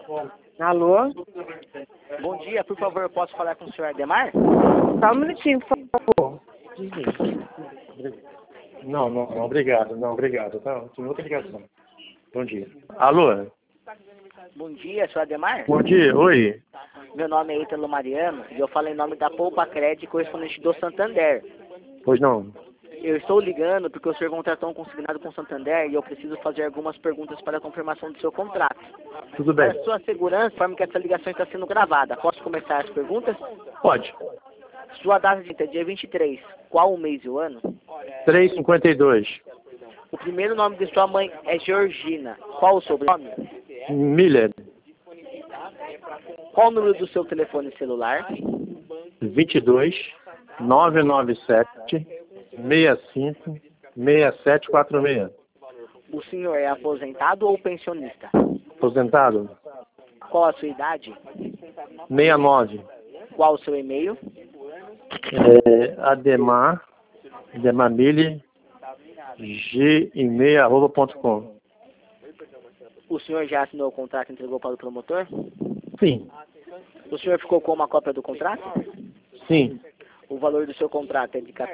Alô? Bom dia, por favor, eu posso falar com o senhor Ademar? Só um minutinho, por favor. Não, obrigado. Não, obrigado. Tá, tem outra ligação. Bom dia. Alô? Bom dia, senhor Ademar? Bom dia, oi. Meu nome é Ítalo Mariano e eu falo em nome da Poupa Crédito, correspondente do Santander. Pois não. Eu estou ligando porque o senhor contratou um consignado com o Santander e eu preciso fazer algumas perguntas para a confirmação do seu contrato. Tudo bem. Para sua segurança, informe que essa ligação está sendo gravada. Posso começar as perguntas? Pode. Sua data de dia 23. Qual o mês e o ano? 3,52. O primeiro nome de sua mãe é Georgina. Qual o sobrenome? Miller. Qual o número do seu telefone celular? 22 997 65 6746. O senhor é aposentado ou pensionista? Aposentado? Qual a sua idade? 69. Qual o seu e-mail? Ademar Miller gmail@com. O senhor já assinou o contrato e entregou para o promotor? Sim. O senhor ficou com uma cópia do contrato? Sim. O valor do seu contrato é de R$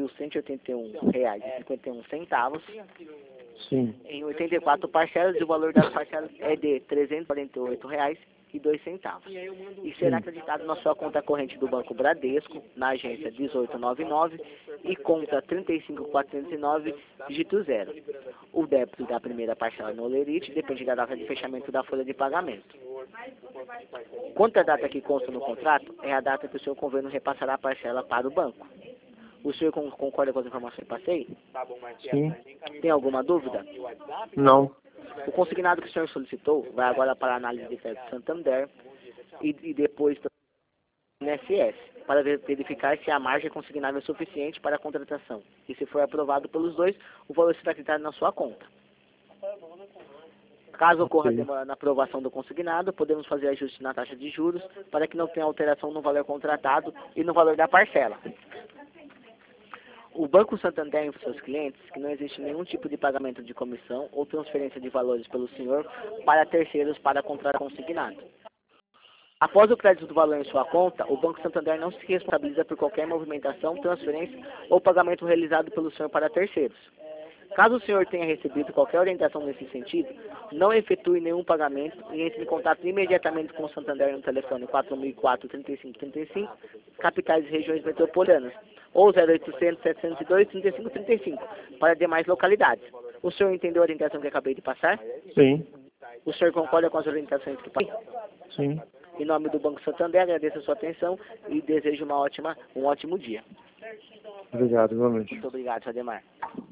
14.181,51. Sim. Em 84 parcelas, e o valor das parcelas é de R$ 348,02. E será acreditado na sua conta corrente do Banco Bradesco, na agência 1899 e conta 35409, dígito 0. O débito da primeira parcela no Olerite depende da data de fechamento da folha de pagamento. Quanto à data que consta no contrato, é a data que o senhor convênio repassará a parcela para o banco. O senhor concorda com as informações que passei? Sim. Tem alguma dúvida? Não. O consignado que o senhor solicitou vai agora para a análise de crédito do Santander e depois do INSS, para verificar se a margem consignável é suficiente para a contratação. E se for aprovado pelos dois, o valor será acreditado na sua conta. Caso ocorra demora na aprovação do consignado, podemos fazer ajuste na taxa de juros para que não tenha alteração no valor contratado e no valor da parcela. O Banco Santander informa aos seus clientes que não existe nenhum tipo de pagamento de comissão ou transferência de valores pelo senhor para terceiros para contratar consignado. Após o crédito do valor em sua conta, o Banco Santander não se responsabiliza por qualquer movimentação, transferência ou pagamento realizado pelo senhor para terceiros. Caso o senhor tenha recebido qualquer orientação nesse sentido, não efetue nenhum pagamento e entre em contato imediatamente com o Santander no telefone 4004-3535, capitais e regiões metropolitanas, ou 0800-702-3535, para demais localidades. O senhor entendeu a orientação que acabei de passar? Sim. O senhor concorda com as orientações que passei? Sim. Em nome do Banco Santander, agradeço a sua atenção e desejo um ótimo dia. Obrigado, igualmente. Muito obrigado, Ademar.